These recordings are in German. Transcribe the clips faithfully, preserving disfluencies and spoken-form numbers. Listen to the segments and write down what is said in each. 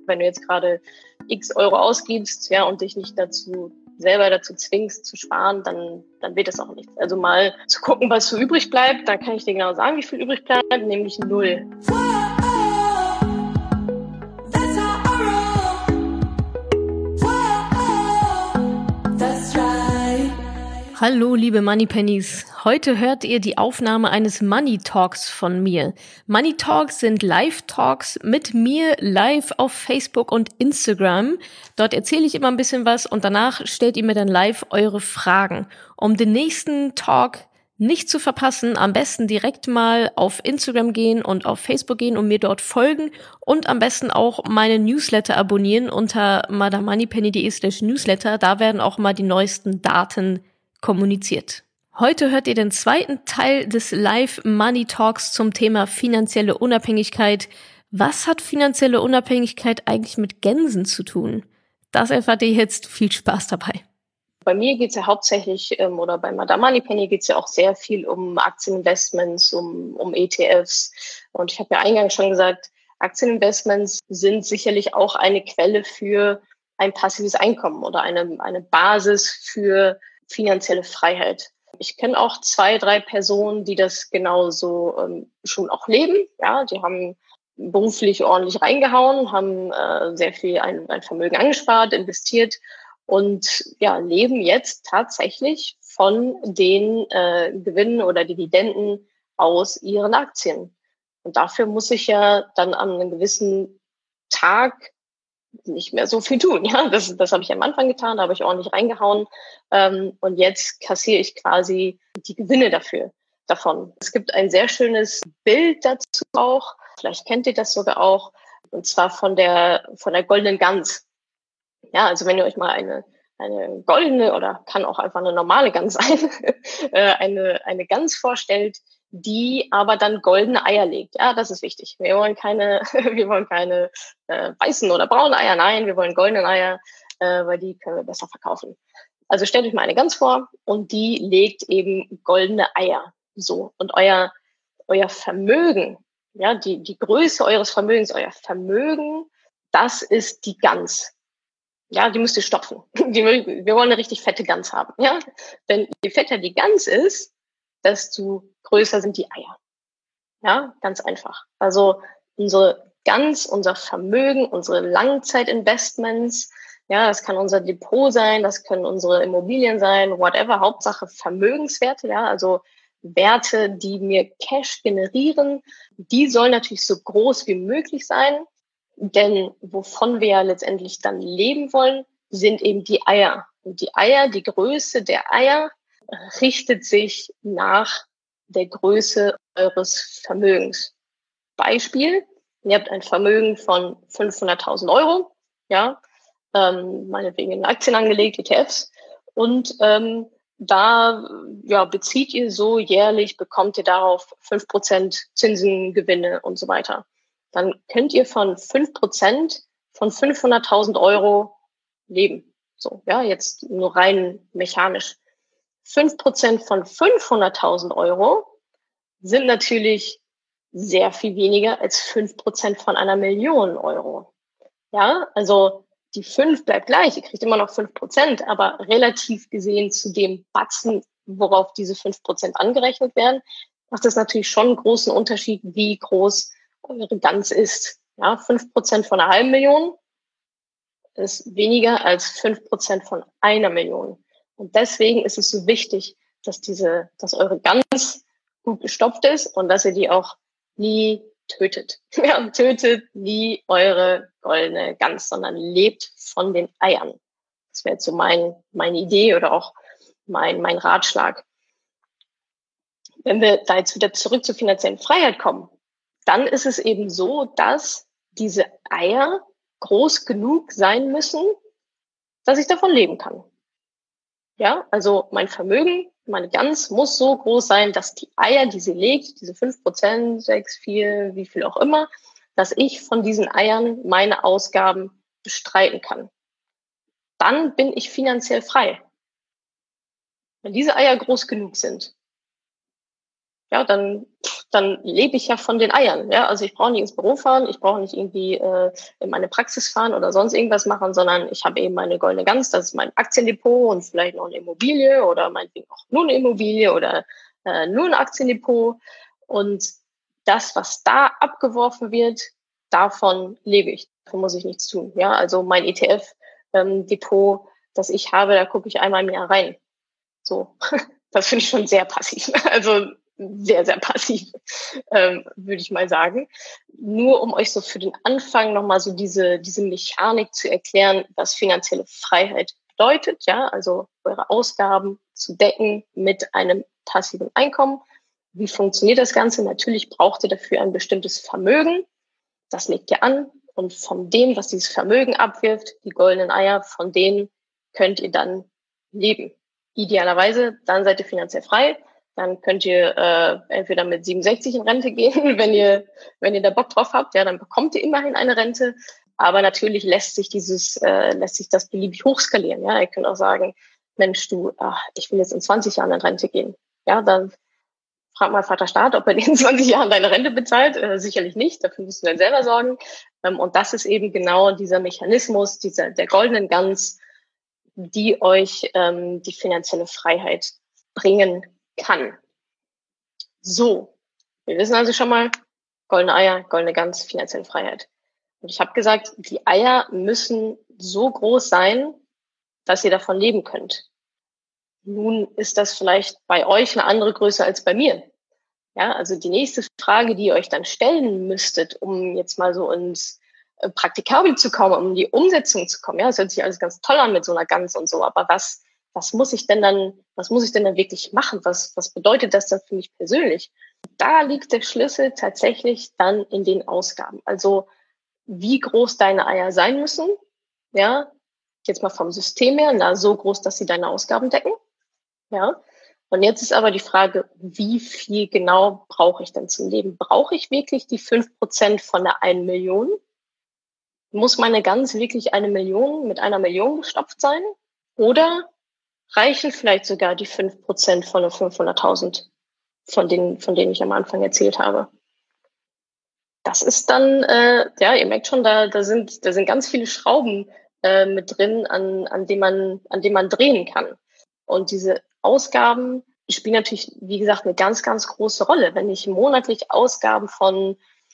Wenn du jetzt gerade x Euro ausgibst, ja, und dich nicht dazu selber dazu zwingst zu sparen, dann, dann wird das auch nichts. Also mal zu gucken, was so übrig bleibt, da kann ich dir genau sagen, wie viel übrig bleibt, nämlich null. Hallo, liebe Moneypennies. Heute hört ihr die Aufnahme eines Money Talks von mir. Money Talks sind Live-Talks mit mir live auf Facebook und Instagram. Dort erzähle ich immer ein bisschen was und danach stellt ihr mir dann live eure Fragen. Um den nächsten Talk nicht zu verpassen, am besten direkt mal auf Instagram gehen und auf Facebook gehen und mir dort folgen und am besten auch meine Newsletter abonnieren unter madamoneypenny.de slash newsletter. Da werden auch mal die neuesten Daten kommuniziert. Heute hört ihr den zweiten Teil des Live Money Talks zum Thema finanzielle Unabhängigkeit. Was hat finanzielle Unabhängigkeit eigentlich mit Gänsen zu tun? Das erfahrt ihr jetzt. Viel Spaß dabei. Bei mir geht es ja hauptsächlich, ähm, oder bei Madame Moneypenny geht es ja auch sehr viel um Aktieninvestments, um, um E T Fs. Und ich habe ja eingangs schon gesagt, Aktieninvestments sind sicherlich auch eine Quelle für ein passives Einkommen oder eine, eine Basis für finanzielle Freiheit. Ich kenne auch zwei, drei Personen, die das genauso ähm, schon auch leben. Ja, die haben beruflich ordentlich reingehauen, haben äh, sehr viel ein, ein Vermögen angespart, investiert und ja, leben jetzt tatsächlich von den äh, Gewinnen oder Dividenden aus ihren Aktien. Und dafür muss ich ja dann an einem gewissen Tag nicht mehr so viel tun. Ja, das, das habe ich am Anfang getan, da habe ich ordentlich reingehauen. Ähm, und jetzt kassiere ich quasi die Gewinne dafür, davon. Es gibt ein sehr schönes Bild dazu auch. Vielleicht kennt ihr das sogar auch. Und zwar von der, von der goldenen Gans. Ja, also wenn ihr euch mal eine, eine goldene oder kann auch einfach eine normale Gans sein, eine, eine Gans vorstellt, die aber dann goldene Eier legt. Ja, das ist wichtig. Wir wollen keine, wir wollen keine äh, weißen oder braunen Eier. Nein, wir wollen goldene Eier, äh, weil die können wir besser verkaufen. Also stellt euch mal eine Gans vor und die legt eben goldene Eier. So. Und euer, euer Vermögen, ja, die, die Größe eures Vermögens, euer Vermögen, das ist die Gans. Ja, die müsst ihr stopfen. Die, wir wollen eine richtig fette Gans haben. Ja, denn je fetter die Gans ist, desto größer sind die Eier. Ja, ganz einfach. Also unsere Gans, unser Vermögen, unsere Langzeitinvestments, ja, das kann unser Depot sein, das können unsere Immobilien sein, whatever, Hauptsache Vermögenswerte, ja, also Werte, die mir Cash generieren, die sollen natürlich so groß wie möglich sein, denn wovon wir ja letztendlich dann leben wollen, sind eben die Eier. Und die Eier, die Größe der Eier richtet sich nach der Größe eures Vermögens. Beispiel, ihr habt ein Vermögen von fünfhunderttausend Euro, ja, ähm, meinetwegen in Aktien angelegt, E T Fs, und ähm, da ja, bezieht ihr so jährlich, bekommt ihr darauf fünf Prozent Zinsen, Gewinne und so weiter. Dann könnt ihr von fünf Prozent von fünfhunderttausend Euro leben. So, ja, jetzt nur rein mechanisch. fünf Prozent von fünfhunderttausend Euro sind natürlich sehr viel weniger als fünf Prozent von einer Million Euro. Ja, also die fünf bleibt gleich, ihr kriegt immer noch fünf Prozent, aber relativ gesehen zu dem Batzen, worauf diese fünf Prozent angerechnet werden, macht das natürlich schon einen großen Unterschied, wie groß eure Gans ist. Ja, fünf Prozent von einer halben Million ist weniger als fünf Prozent von einer Million. Und deswegen ist es so wichtig, dass diese, dass eure Gans gut gestopft ist und dass ihr die auch nie tötet. Ja, tötet nie eure goldene Gans, sondern lebt von den Eiern. Das wäre jetzt so mein, meine Idee oder auch mein, mein Ratschlag. Wenn wir da jetzt wieder zurück zur finanziellen Freiheit kommen, dann ist es eben so, dass diese Eier groß genug sein müssen, dass ich davon leben kann. Ja, also mein Vermögen, meine Gans muss so groß sein, dass die Eier, die sie legt, diese fünf Prozent, sechs, vier, wie viel auch immer, dass ich von diesen Eiern meine Ausgaben bestreiten kann. Dann bin ich finanziell frei. Wenn diese Eier groß genug sind, ja, dann, dann lebe ich ja von den Eiern. Ja, also ich brauche nicht ins Büro fahren, ich brauche nicht irgendwie äh, in meine Praxis fahren oder sonst irgendwas machen, sondern ich habe eben meine goldene Gans, das ist mein Aktiendepot und vielleicht noch eine Immobilie oder meinetwegen auch nur eine Immobilie oder äh, nur ein Aktiendepot. Und das, was da abgeworfen wird, davon lebe ich. Davon muss ich nichts tun. Ja, also mein E T F-Depot, ähm, das ich habe, da gucke ich einmal im Jahr rein. So, das finde ich schon sehr passiv. Also sehr, sehr passiv, ähm, würde ich mal sagen. Nur um euch so für den Anfang nochmal so diese, diese Mechanik zu erklären, was finanzielle Freiheit bedeutet. Ja, also eure Ausgaben zu decken mit einem passiven Einkommen. Wie funktioniert das Ganze? Natürlich braucht ihr dafür ein bestimmtes Vermögen. Das legt ihr an. Und von dem, was dieses Vermögen abwirft, die goldenen Eier, von denen könnt ihr dann leben. Idealerweise, dann seid ihr finanziell frei. Dann könnt ihr äh, entweder mit siebenundsechzig in Rente gehen, wenn ihr, wenn ihr da Bock drauf habt. Ja, dann bekommt ihr immerhin eine Rente. Aber natürlich lässt sich dieses, äh, lässt sich das beliebig hochskalieren. Ja, ihr könnt auch sagen, Mensch, du, ach, ich will jetzt in zwanzig Jahren in Rente gehen. Ja, dann frag mal Vater Staat, ob er dir in zwanzig Jahren deine Rente bezahlt. Äh, sicherlich nicht. Dafür musst du dann selber sorgen. Ähm, und das ist eben genau dieser Mechanismus, dieser, der goldenen Gans, die euch ähm, die finanzielle Freiheit bringen kann. So, wir wissen also schon mal, goldene Eier, goldene Gans, finanzielle Freiheit. Und ich habe gesagt, die Eier müssen so groß sein, dass ihr davon leben könnt. Nun ist das vielleicht bei euch eine andere Größe als bei mir. Ja, also die nächste Frage, die ihr euch dann stellen müsstet, um jetzt mal so ins äh, Praktikabel zu kommen, um in die Umsetzung zu kommen. Ja, das hört sich alles ganz toll an mit so einer Gans und so, aber was, was muss ich denn dann, was muss ich denn dann wirklich machen? Was, was bedeutet das dann für mich persönlich? Da liegt der Schlüssel tatsächlich dann in den Ausgaben. Also wie groß deine Eier sein müssen, ja, jetzt mal vom System her, na, so groß, dass sie deine Ausgaben decken, ja. Und jetzt ist aber die Frage, wie viel genau brauche ich denn zum Leben? Brauche ich wirklich die fünf Prozent von der einen Million? Muss meine Gans wirklich eine Million mit einer Million gestopft sein? Oder reichen vielleicht sogar die fünf Prozent von den fünfhunderttausend, von denen, von denen ich am Anfang erzählt habe? Das ist dann, äh, ja, ihr merkt schon, da, da sind, da sind ganz viele Schrauben äh, mit drin, an, an denen man, an denen man drehen kann. Und diese Ausgaben spielen natürlich, wie gesagt, eine ganz, ganz große Rolle. Wenn ich monatlich Ausgaben von,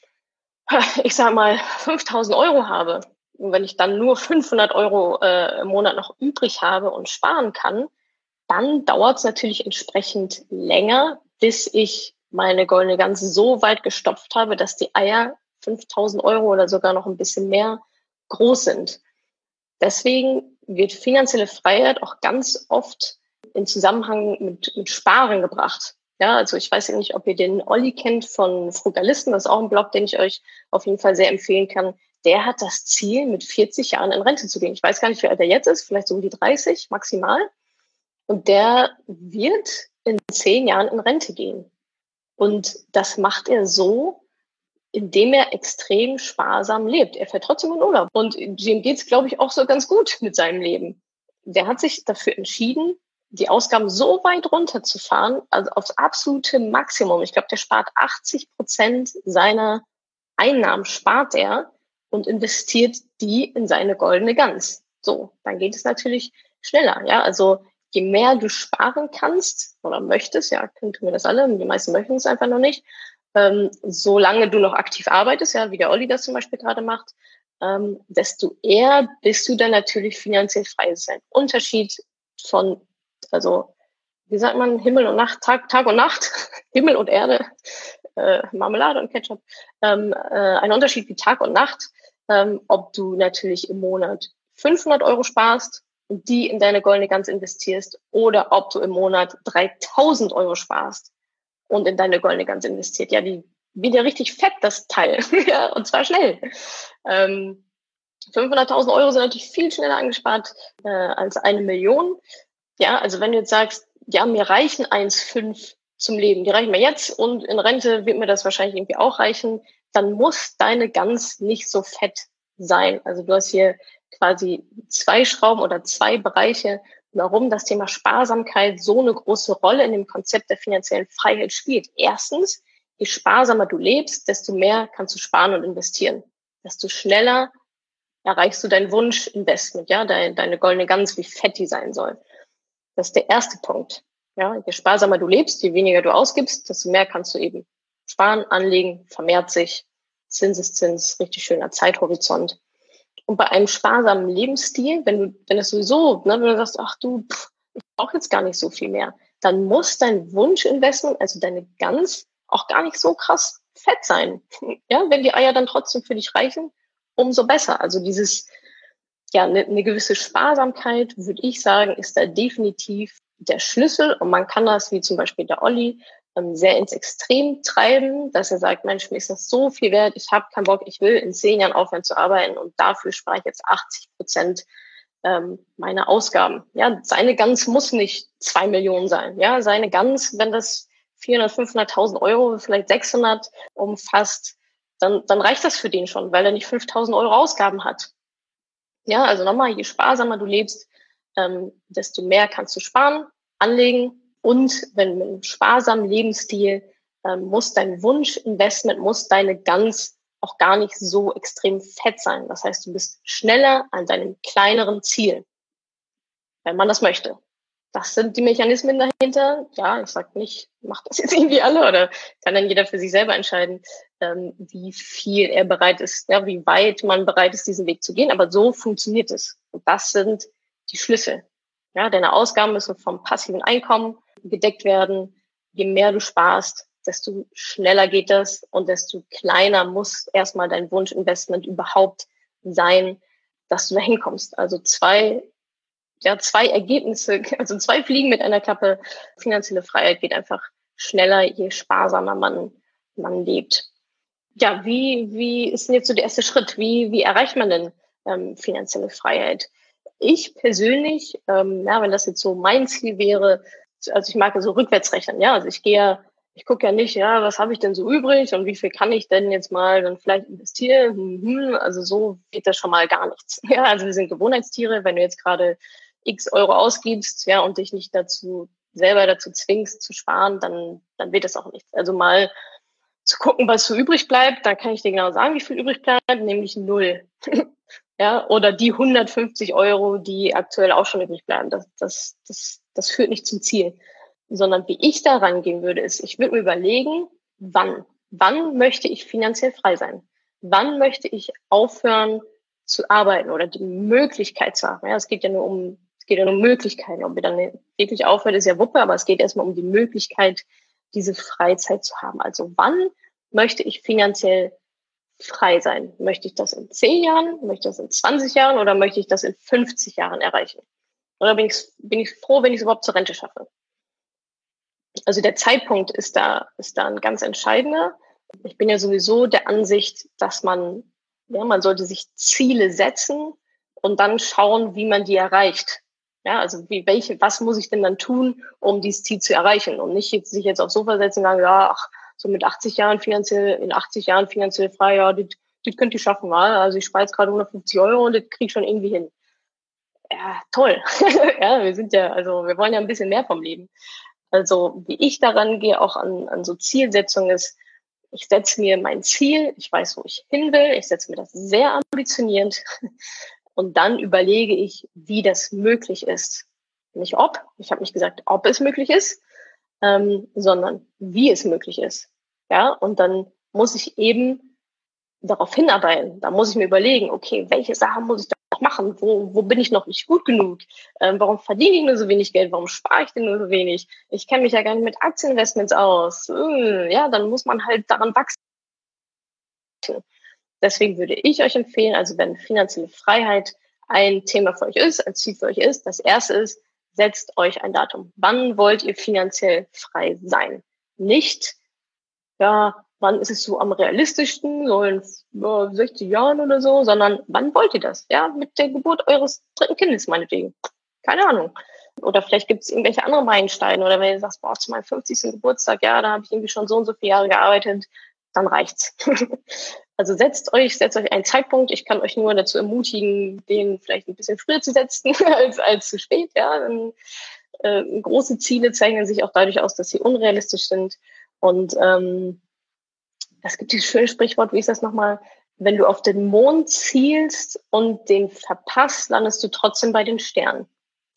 ich sag mal, fünftausend Euro habe und wenn ich dann nur fünfhundert Euro äh, im Monat noch übrig habe und sparen kann, dann dauert es natürlich entsprechend länger, bis ich meine goldene Gans so weit gestopft habe, dass die Eier fünftausend Euro oder sogar noch ein bisschen mehr groß sind. Deswegen wird finanzielle Freiheit auch ganz oft in Zusammenhang mit, mit Sparen gebracht. Ja, also ich weiß ja nicht, ob ihr den Olli kennt von Frugalisten. Das ist auch ein Blog, den ich euch auf jeden Fall sehr empfehlen kann. Der hat das Ziel, mit vierzig Jahren in Rente zu gehen. Ich weiß gar nicht, wie alt er jetzt ist, vielleicht so um die dreißig maximal. Und der wird in zehn Jahren in Rente gehen. Und das macht er so, indem er extrem sparsam lebt. Er fährt trotzdem in Urlaub. Und dem geht's, glaube ich, auch so ganz gut mit seinem Leben. Der hat sich dafür entschieden, die Ausgaben so weit runterzufahren, also aufs absolute Maximum. Ich glaube, der spart achtzig Prozent seiner Einnahmen, spart er und investiert die in seine goldene Gans. So, dann geht es natürlich schneller. Ja, also je mehr du sparen kannst oder möchtest, ja, tun wir das alle, die meisten möchten es einfach noch nicht, ähm, solange du noch aktiv arbeitest, ja, wie der Olli das zum Beispiel gerade macht, ähm, desto eher bist du dann natürlich finanziell frei. Das ist ein Unterschied von, also, wie sagt man, Himmel und Nacht, Tag, Tag und Nacht, Himmel und Erde, äh, Marmelade und Ketchup, ähm, äh, ein Unterschied wie Tag und Nacht, ähm, ob du natürlich im Monat fünfhundert Euro sparst und die in deine goldene Gans investierst oder ob du im Monat dreitausend Euro sparst und in deine goldene Gans investiert. Ja, die wird ja richtig fett, das Teil. Ja, und zwar schnell. Ähm, fünfhunderttausend Euro sind natürlich viel schneller angespart äh, als eine Million. Ja, also wenn du jetzt sagst, ja, mir reichen eins Komma fünf zum Leben, die reichen mir jetzt und in Rente wird mir das wahrscheinlich irgendwie auch reichen, dann muss deine Gans nicht so fett sein. Also du hast hier quasi zwei Schrauben oder zwei Bereiche, warum das Thema Sparsamkeit so eine große Rolle in dem Konzept der finanziellen Freiheit spielt. Erstens, je sparsamer du lebst, desto mehr kannst du sparen und investieren. Desto schneller erreichst du dein Wunschinvestment, ja, deine, deine goldene Gans, wie fett die sein soll. Das ist der erste Punkt. Ja, je sparsamer du lebst, je weniger du ausgibst, desto mehr kannst du eben sparen, anlegen, vermehrt sich, Zinseszins, richtig schöner Zeithorizont. Und bei einem sparsamen Lebensstil, wenn du, wenn das sowieso, ne, wenn du sagst, ach du, pff, ich brauche jetzt gar nicht so viel mehr, dann muss dein Wunschinvestment, also deine Gans, auch gar nicht so krass fett sein. Ja, wenn die Eier dann trotzdem für dich reichen, umso besser. Also dieses, ja, eine, eine gewisse Sparsamkeit, würde ich sagen, ist da definitiv der Schlüssel. Und man kann das, wie zum Beispiel der Olli, ähm, sehr ins Extrem treiben, dass er sagt, Mensch, mir ist das so viel wert, ich habe keinen Bock, ich will in zehn Jahren aufhören zu arbeiten und dafür spare ich jetzt achtzig Prozent ähm, meiner Ausgaben. Ja, seine Gans muss nicht zwei Millionen sein. Ja, seine Gans, wenn das vierhundert, fünfhunderttausend Euro, vielleicht sechshundert umfasst, dann, dann reicht das für den schon, weil er nicht fünftausend Euro Ausgaben hat. Ja, also nochmal, je sparsamer du lebst, ähm, desto mehr kannst du sparen, anlegen. Und wenn mit einem sparsamen Lebensstil ähm, muss dein Wunschinvestment, muss deine Gans auch gar nicht so extrem fett sein. Das heißt, du bist schneller an deinem kleineren Ziel, wenn man das möchte. Das sind die Mechanismen dahinter. Ja, ich sage nicht, macht das jetzt irgendwie alle oder kann dann jeder für sich selber entscheiden, ähm, wie viel er bereit ist, ja, wie weit man bereit ist, diesen Weg zu gehen. Aber so funktioniert es. Und das sind die Schlüssel. Ja, deine Ausgaben müssen vom passiven Einkommen gedeckt werden. Je mehr du sparst, desto schneller geht das und desto kleiner muss erstmal dein Wunschinvestment überhaupt sein, dass du da hinkommst. Also zwei Ja, zwei Ergebnisse, also zwei Fliegen mit einer Klappe. Finanzielle Freiheit geht einfach schneller, je sparsamer man, man lebt. Ja, wie, wie ist denn jetzt so der erste Schritt? Wie, wie erreicht man denn ähm, finanzielle Freiheit? Ich persönlich, ähm, ja, wenn das jetzt so mein Ziel wäre, also ich mag ja so rückwärts rechnen, ja, also ich gehe ja, ich gucke ja nicht, ja, was habe ich denn so übrig und wie viel kann ich denn jetzt mal dann vielleicht investieren? Hm, also so geht das schon mal gar nichts. Ja, also wir sind Gewohnheitstiere, wenn du jetzt gerade X Euro ausgibst, ja, und dich nicht dazu, selber dazu zwingst zu sparen, dann, dann wird das auch nichts. Also mal zu gucken, was so übrig bleibt, da kann ich dir genau sagen, wie viel übrig bleibt, nämlich null. Ja, oder die hundertfünfzig Euro, die aktuell auch schon übrig bleiben. Das, das, das, das führt nicht zum Ziel. Sondern wie ich da rangehen würde, ist, ich würde mir überlegen, wann, wann möchte ich finanziell frei sein? Wann möchte ich aufhören zu arbeiten oder die Möglichkeit zu haben? Ja, es geht ja nur um, es geht ja nur um Möglichkeiten. Ob wir dann wirklich aufhören, ist ja Wuppe, aber es geht erstmal um die Möglichkeit, diese Freizeit zu haben. Also wann möchte ich finanziell frei sein? Möchte ich das in zehn Jahren? Möchte ich das in zwanzig Jahren? Oder möchte ich das in fünfzig Jahren erreichen? Oder bin ich, bin ich froh, wenn ich es überhaupt zur Rente schaffe? Also der Zeitpunkt ist da, ist da ein ganz entscheidender. Ich bin ja sowieso der Ansicht, dass man, ja, man sollte sich Ziele setzen und dann schauen, wie man die erreicht. Ja, also wie, welche, was muss ich denn dann tun, um dieses Ziel zu erreichen? Und nicht jetzt, sich jetzt aufs Sofa setzen und sagen, ja, ach, so mit achtzig Jahren finanziell, in achtzig Jahren finanziell frei, ja, das, das könnt ihr schaffen, mal. Also ich spare jetzt gerade hundertfünfzig Euro und das kriege ich schon irgendwie hin. Ja, toll. Ja, wir sind ja, also wir wollen ja ein bisschen mehr vom Leben. Also wie ich daran gehe, auch an, an so Zielsetzungen ist, ich setze mir mein Ziel, ich weiß, wo ich hin will, ich setze mir das sehr ambitioniert und dann überlege ich, wie das möglich ist. Nicht ob, ich habe nicht gesagt, ob es möglich ist, ähm, sondern wie es möglich ist. Ja, und dann muss ich eben darauf hinarbeiten. Da muss ich mir überlegen, okay, welche Sachen muss ich da noch machen? Wo, wo bin ich noch nicht gut genug? Ähm, warum verdiene ich nur so wenig Geld? Warum spare ich denn nur so wenig? Ich kenne mich ja gar nicht mit Aktieninvestments aus. Hm, ja, dann muss man halt daran wachsen. Deswegen würde ich euch empfehlen, also wenn finanzielle Freiheit ein Thema für euch ist, ein Ziel für euch ist, das erste ist, setzt euch ein Datum. Wann wollt ihr finanziell frei sein? Nicht, ja, wann ist es so am realistischsten, so in ja, sechzig Jahren oder so, sondern wann wollt ihr das? Ja, mit der Geburt eures dritten Kindes meinetwegen. Keine Ahnung. Oder vielleicht gibt es irgendwelche anderen Meilensteine oder wenn ihr sagt, boah, zu meinem fünfzigsten Geburtstag, ja, da habe ich irgendwie schon so und so viele Jahre gearbeitet, dann reicht's. Also setzt euch, setzt euch einen Zeitpunkt. Ich kann euch nur dazu ermutigen, den vielleicht ein bisschen früher zu setzen als, als zu spät. Ja, Dann, äh, große Ziele zeichnen sich auch dadurch aus, dass sie unrealistisch sind. Und ähm, es gibt dieses schöne Sprichwort, wie ist das nochmal? Wenn du auf den Mond zielst und den verpasst, landest du trotzdem bei den Sternen.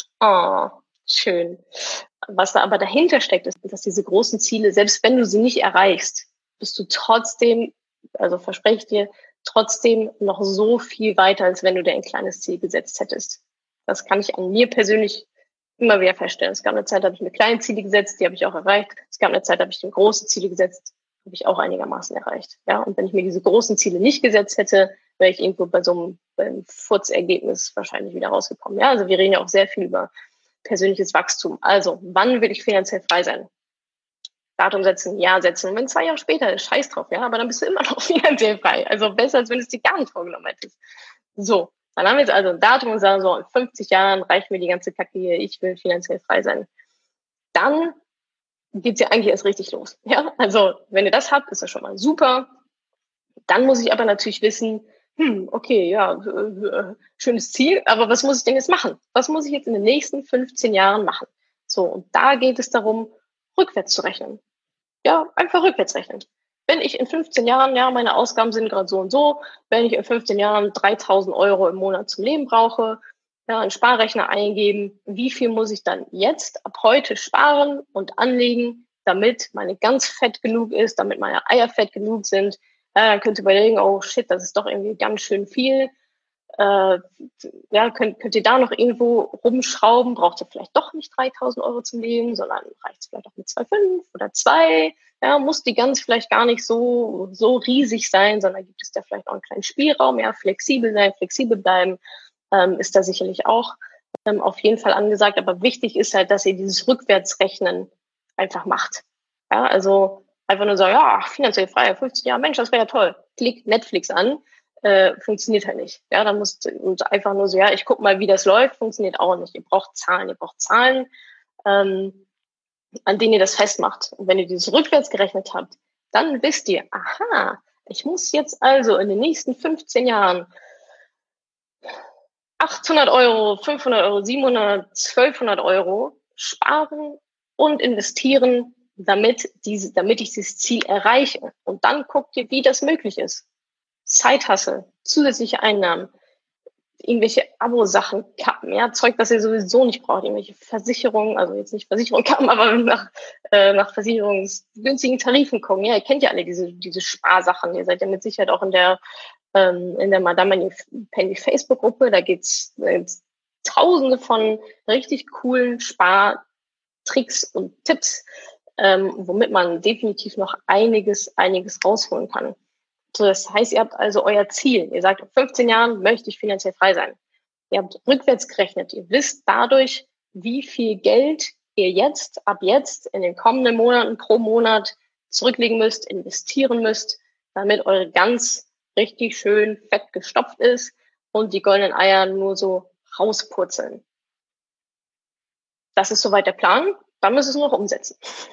Oh, schön. Was da aber dahinter steckt, ist, dass diese großen Ziele, selbst wenn du sie nicht erreichst, bist du trotzdem, also verspreche ich dir, trotzdem noch so viel weiter, als wenn du dir ein kleines Ziel gesetzt hättest. Das kann ich an mir persönlich immer wieder feststellen. Es gab eine Zeit, da habe ich mir kleine Ziele gesetzt, die habe ich auch erreicht. Es gab eine Zeit, da habe ich mir große Ziele gesetzt, habe ich auch einigermaßen erreicht. Ja, und wenn ich mir diese großen Ziele nicht gesetzt hätte, wäre ich irgendwo bei so einem, einem Furzergebnis wahrscheinlich wieder rausgekommen. Ja, also wir reden ja auch sehr viel über persönliches Wachstum. Also, wann will ich finanziell frei sein? Datum setzen, Jahr setzen. Und wenn zwei Jahre später ist, scheiß drauf, ja, aber dann bist du immer noch finanziell frei. Also besser, als wenn du es dir gar nicht vorgenommen hättest. So, dann haben wir jetzt also ein Datum und sagen so, in fünfzig Jahren reicht mir die ganze Kacke hier, ich will finanziell frei sein. Dann geht's ja eigentlich erst richtig los. Ja, also wenn ihr das habt, ist das schon mal super. Dann muss ich aber natürlich wissen, hm, okay, ja, äh, schönes Ziel, aber was muss ich denn jetzt machen? Was muss ich jetzt in den nächsten fünfzehn Jahren machen? So, und da geht es darum, rückwärts zu rechnen. Ja, einfach rückwärts rechnen. Wenn ich in fünfzehn Jahren, ja, meine Ausgaben sind gerade so und so, wenn ich in fünfzehn Jahren dreitausend Euro im Monat zum Leben brauche, ja, einen Sparrechner eingeben, wie viel muss ich dann jetzt ab heute sparen und anlegen, damit meine Gans fett genug ist, damit meine Eier fett genug sind. Ja, dann könnt ihr überlegen, oh shit, das ist doch irgendwie ganz schön viel. Äh, ja, könnt, könnt ihr da noch irgendwo rumschrauben, braucht ihr vielleicht doch nicht dreitausend Euro zum Leben, sondern reicht es vielleicht auch mit zwei Komma fünf oder zwei. Ja, muss die Gans vielleicht gar nicht so, so riesig sein, sondern gibt es da vielleicht auch einen kleinen Spielraum, ja, flexibel sein, flexibel bleiben, ähm, ist da sicherlich auch ähm, auf jeden Fall angesagt. Aber wichtig ist halt, dass ihr dieses Rückwärtsrechnen einfach macht. Ja, also einfach nur sagen, ja, finanziell frei, fünfzehn Jahre, Mensch, das wäre ja toll. Klick Netflix an. Äh, funktioniert halt nicht. Ja, dann musst und einfach nur so, ja, ich guck mal, wie das läuft, funktioniert auch nicht. Ihr braucht Zahlen, ihr braucht Zahlen, ähm, an denen ihr das festmacht. Und wenn ihr dieses rückwärts gerechnet habt, dann wisst ihr, aha, ich muss jetzt also in den nächsten fünfzehn Jahren achthundert Euro, fünfhundert Euro, siebenhundert, zwölfhundert Euro sparen und investieren, damit diese, damit ich dieses Ziel erreiche. Und dann guckt ihr, wie das möglich ist. Side-Hustle, zusätzliche Einnahmen, irgendwelche Abo-Sachen kappen, ja, Zeug, das ihr sowieso nicht braucht, irgendwelche Versicherungen, also jetzt nicht Versicherung kappen, aber nach, äh, nach versicherungsgünstigen Tarifen gucken. Ja, ihr kennt ja alle diese, diese Sparsachen. Ihr seid ja mit Sicherheit auch in der, ähm, in der Madame Penny Facebook-Gruppe. Da geht's, da gibt's tausende von richtig coolen Spartricks und Tipps, ähm, womit man definitiv noch einiges, einiges rausholen kann. So, das heißt, ihr habt also euer Ziel. Ihr sagt, in fünfzehn Jahren möchte ich finanziell frei sein. Ihr habt rückwärts gerechnet. Ihr wisst dadurch, wie viel Geld ihr jetzt, ab jetzt, in den kommenden Monaten pro Monat zurücklegen müsst, investieren müsst, damit eure Gans richtig schön fett gestopft ist und die goldenen Eier nur so rauspurzeln. Das ist soweit der Plan. Dann müsst ihr es nur noch umsetzen.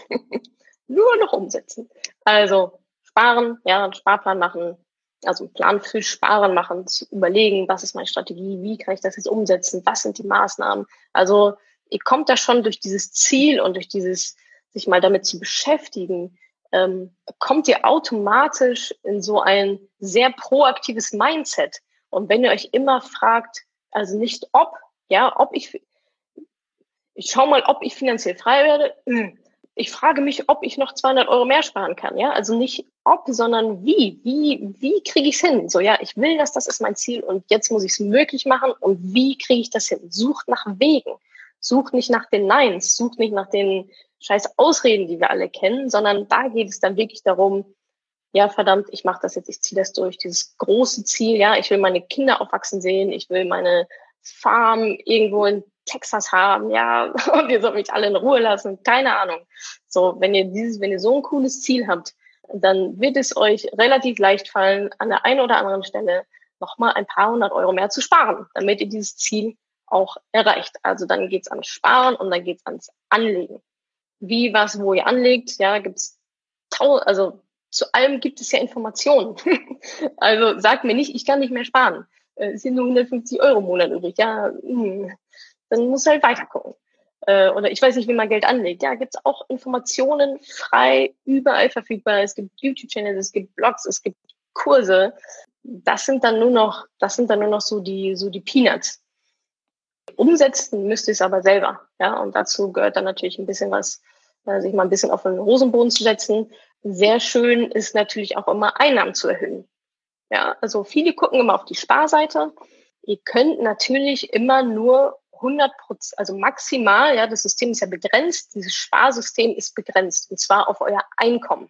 Nur noch umsetzen. Also, sparen, ja, einen Sparplan machen, also einen Plan für Sparen machen, zu überlegen, was ist meine Strategie, wie kann ich das jetzt umsetzen, was sind die Maßnahmen. Also ihr kommt da schon durch dieses Ziel und durch dieses, sich mal damit zu beschäftigen, ähm, kommt ihr automatisch in so ein sehr proaktives Mindset. Und wenn ihr euch immer fragt, also nicht ob, ja, ob ich, ich schau mal, ob ich finanziell frei werde, mh. Ich frage mich, ob ich noch zweihundert Euro mehr sparen kann, ja? Also nicht ob, sondern wie. Wie, wie kriege ich es hin? So, ja, ich will das, das ist mein Ziel und jetzt muss ich es möglich machen. Und wie kriege ich das hin? Sucht nach Wegen. Sucht nicht nach den Neins. Sucht nicht nach den scheiß Ausreden, die wir alle kennen, sondern da geht es dann wirklich darum, ja, verdammt, ich mache das jetzt, ich ziehe das durch. Dieses große Ziel, ja, ich will meine Kinder aufwachsen sehen, ich will meine Farm irgendwo in Texas haben, ja, und ihr sollt mich alle in Ruhe lassen, keine Ahnung. So, wenn ihr dieses, wenn ihr so ein cooles Ziel habt, dann wird es euch relativ leicht fallen, an der einen oder anderen Stelle nochmal ein paar hundert Euro mehr zu sparen, damit ihr dieses Ziel auch erreicht. Also dann geht's ans Sparen und dann geht's ans Anlegen. Wie, was, wo ihr anlegt, ja, gibt's tausend, also zu allem gibt es ja Informationen. Also sag mir nicht, ich kann nicht mehr sparen. Es sind nur hundertfünfzig Euro im Monat übrig. Ja, mh, dann musst du halt weiter gucken. Äh, oder ich weiß nicht, wie man Geld anlegt. Ja, gibt es auch Informationen frei, überall verfügbar. Es gibt YouTube-Channels, es gibt Blogs, es gibt Kurse. Das sind dann nur noch, das sind dann nur noch so die, so die Peanuts. Umsetzen müsst ihr es aber selber. Ja, und dazu gehört dann natürlich ein bisschen was, äh, sich mal ein bisschen auf den Hosenboden zu setzen. Sehr schön ist natürlich auch immer Einnahmen zu erhöhen. Ja, also viele gucken immer auf die Sparseite. Ihr könnt natürlich immer nur hundert Prozent, also maximal, ja, das System ist ja begrenzt, dieses Sparsystem ist begrenzt, und zwar auf euer Einkommen.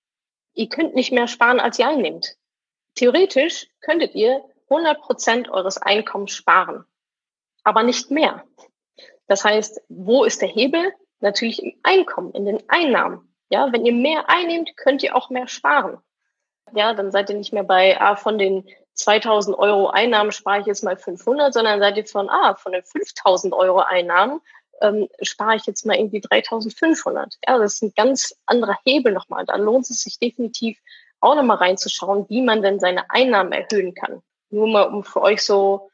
Ihr könnt nicht mehr sparen, als ihr einnehmt. Theoretisch könntet ihr hundert Prozent eures Einkommens sparen, aber nicht mehr. Das heißt, wo ist der Hebel? Natürlich im Einkommen, in den Einnahmen. Ja, wenn ihr mehr einnehmt, könnt ihr auch mehr sparen. Ja, dann seid ihr nicht mehr bei, ah, von den zweitausend Euro Einnahmen spare ich jetzt mal fünfhundert, sondern seid ihr von, ah, von den fünftausend Euro Einnahmen ähm, spare ich jetzt mal irgendwie dreitausendfünfhundert. Ja, das ist ein ganz anderer Hebel nochmal. Da lohnt es sich definitiv auch nochmal reinzuschauen, wie man denn seine Einnahmen erhöhen kann. Nur mal, um für euch so,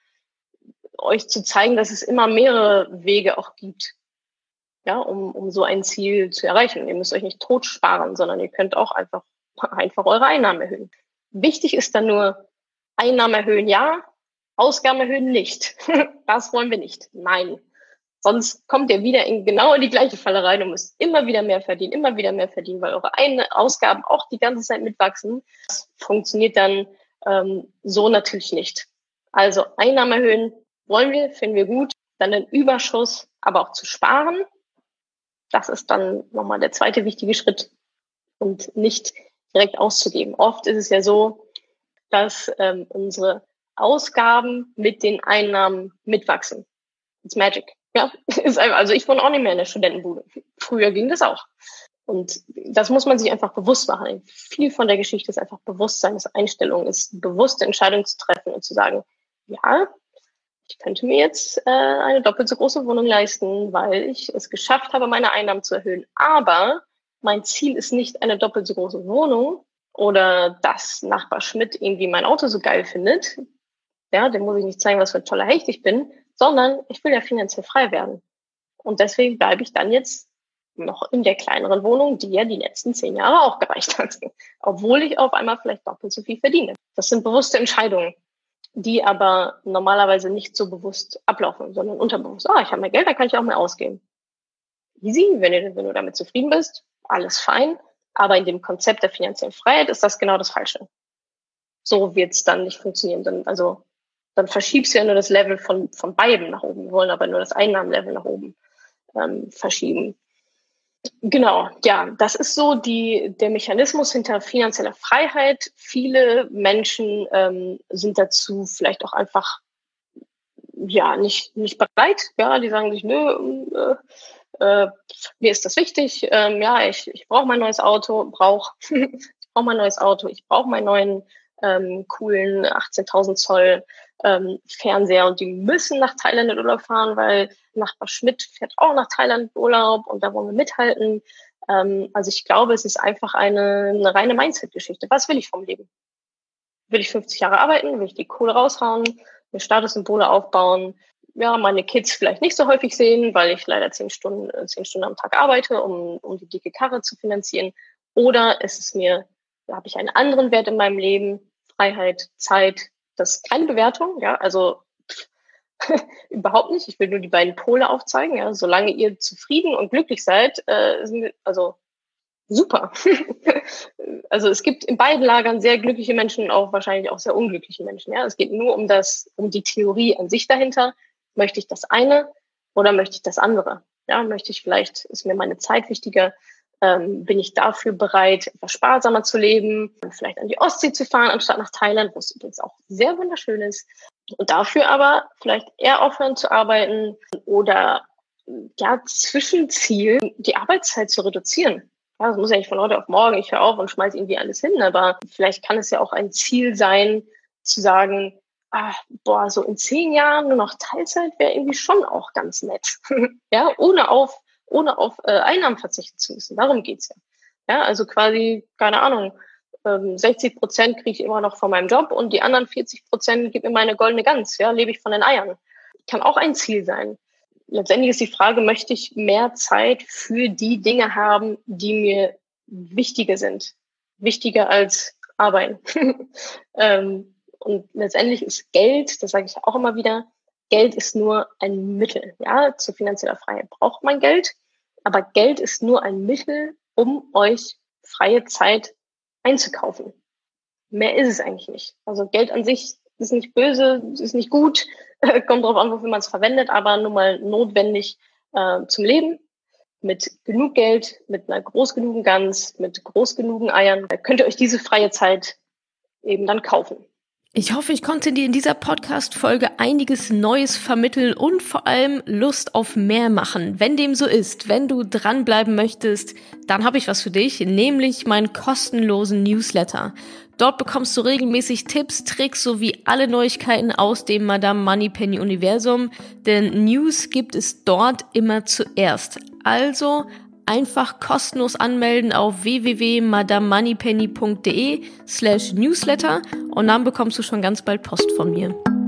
euch zu zeigen, dass es immer mehrere Wege auch gibt, ja, um, um so ein Ziel zu erreichen. Ihr müsst euch nicht tot sparen, sondern ihr könnt auch einfach, einfach eure Einnahmen erhöhen. Wichtig ist dann nur, Einnahmen erhöhen ja, Ausgaben erhöhen nicht. Das wollen wir nicht. Nein. Sonst kommt ihr wieder in genau in die gleiche Falle rein und müsst immer wieder mehr verdienen, immer wieder mehr verdienen, weil eure Ein- Ausgaben auch die ganze Zeit mitwachsen. Das funktioniert dann ähm, so natürlich nicht. Also Einnahmen erhöhen wollen wir, finden wir gut. Dann den Überschuss, aber auch zu sparen. Das ist dann nochmal der zweite wichtige Schritt und nicht direkt auszugeben. Oft ist es ja so, dass ähm, unsere Ausgaben mit den Einnahmen mitwachsen. It's magic. Ja, ist einfach, also ich wohne auch nicht mehr in der Studentenbude. Früher ging das auch. Und das muss man sich einfach bewusst machen. Viel von der Geschichte ist einfach Bewusstsein, ist Einstellung, ist bewusste Entscheidungen zu treffen und zu sagen, ja, ich könnte mir jetzt äh, eine doppelt so große Wohnung leisten, weil ich es geschafft habe, meine Einnahmen zu erhöhen. Aber mein Ziel ist nicht eine doppelt so große Wohnung oder dass Nachbar Schmidt irgendwie mein Auto so geil findet. Ja, dem muss ich nicht zeigen, was für ein toller Hecht ich bin, sondern ich will ja finanziell frei werden. Und deswegen bleibe ich dann jetzt noch in der kleineren Wohnung, die ja die letzten zehn Jahre auch gereicht hat. Obwohl ich auf einmal vielleicht doppelt so viel verdiene. Das sind bewusste Entscheidungen, die aber normalerweise nicht so bewusst ablaufen, sondern unterbewusst. Ah, ich habe mehr Geld, dann kann ich auch mehr ausgeben. Easy, wenn du, wenn du damit zufrieden bist, alles fein. Aber in dem Konzept der finanziellen Freiheit ist das genau das Falsche. So wird es dann nicht funktionieren. Dann, also, dann verschiebst du ja nur das Level von, von beiden nach oben. Wir wollen aber nur das Einnahmenlevel nach oben ähm, verschieben. Genau, ja, das ist so die, der Mechanismus hinter finanzieller Freiheit. Viele Menschen ähm, sind dazu vielleicht auch einfach ja nicht nicht bereit. Ja, die sagen sich, nö, äh, äh, mir ist das wichtig. Ähm, ja, ich ich brauche mein neues Auto, brauche ich brauche mein neues Auto, ich brauche meinen neuen ähm, coolen achtzehntausend Zoll ähm, Fernseher und die müssen nach Thailand in Urlaub fahren, weil Nachbar Schmidt fährt auch nach Thailand in Urlaub und da wollen wir mithalten. Ähm, also ich glaube, es ist einfach eine, eine reine Mindset-Geschichte. Was will ich vom Leben? Will ich fünfzig Jahre arbeiten? Will ich die Kohle raushauen? Mir Statussymbole aufbauen? Ja, meine Kids vielleicht nicht so häufig sehen, weil ich leider zehn Stunden, zehn Stunden am Tag arbeite, um, um die dicke Karre zu finanzieren. Oder ist es mir, da habe ich einen anderen Wert in meinem Leben, Freiheit, Zeit, das ist keine Bewertung, ja, also überhaupt nicht. Ich will nur die beiden Pole aufzeigen, ja, solange ihr zufrieden und glücklich seid, äh, sind wir, also super. Also es gibt in beiden Lagern sehr glückliche Menschen und auch wahrscheinlich auch sehr unglückliche Menschen, ja. Es geht nur um das, um die Theorie an sich dahinter. Möchte ich das eine oder möchte ich das andere? Ja, möchte ich vielleicht, ist mir meine Zeit wichtiger? Ähm, bin ich dafür bereit, etwas sparsamer zu leben, vielleicht an die Ostsee zu fahren, anstatt nach Thailand, wo es übrigens auch sehr wunderschön ist. Und dafür aber vielleicht eher aufhören zu arbeiten oder ja, Zwischenziel, die Arbeitszeit zu reduzieren. Ja, das muss ja nicht von heute auf morgen, ich höre auf und schmeiße irgendwie alles hin, aber vielleicht kann es ja auch ein Ziel sein, zu sagen, ah, boah, so in zehn Jahren nur noch Teilzeit wäre irgendwie schon auch ganz nett. Ja, ohne auf ohne auf äh, Einnahmen verzichten zu müssen. Darum geht's ja. Ja, also quasi, keine Ahnung, Ähm, sechzig Prozent kriege ich immer noch von meinem Job und die anderen vierzig Prozent gibt mir meine goldene Gans, ja, lebe ich von den Eiern. Kann auch ein Ziel sein. Letztendlich ist die Frage, möchte ich mehr Zeit für die Dinge haben, die mir wichtiger sind, wichtiger als Arbeiten. ähm, und letztendlich ist Geld, das sage ich auch immer wieder, Geld ist nur ein Mittel, ja, zu finanzieller Freiheit braucht man Geld, aber Geld ist nur ein Mittel, um euch freie Zeit einzukaufen. Mehr ist es eigentlich nicht. Also Geld an sich ist nicht böse, ist nicht gut, kommt drauf an, wofür man es verwendet, aber nun mal notwendig äh, zum Leben. Mit genug Geld, mit einer groß genugen Gans, mit groß genugen Eiern, da könnt ihr euch diese freie Zeit eben dann kaufen. Ich hoffe, ich konnte dir in dieser Podcast-Folge einiges Neues vermitteln und vor allem Lust auf mehr machen. Wenn dem so ist, wenn du dranbleiben möchtest, dann habe ich was für dich, nämlich meinen kostenlosen Newsletter. Dort bekommst du regelmäßig Tipps, Tricks sowie alle Neuigkeiten aus dem Madame Moneypenny Universum, denn News gibt es dort immer zuerst. Also einfach kostenlos anmelden auf w w w punkt madame moneypenny punkt d e slash newsletter und dann bekommst du schon ganz bald Post von mir.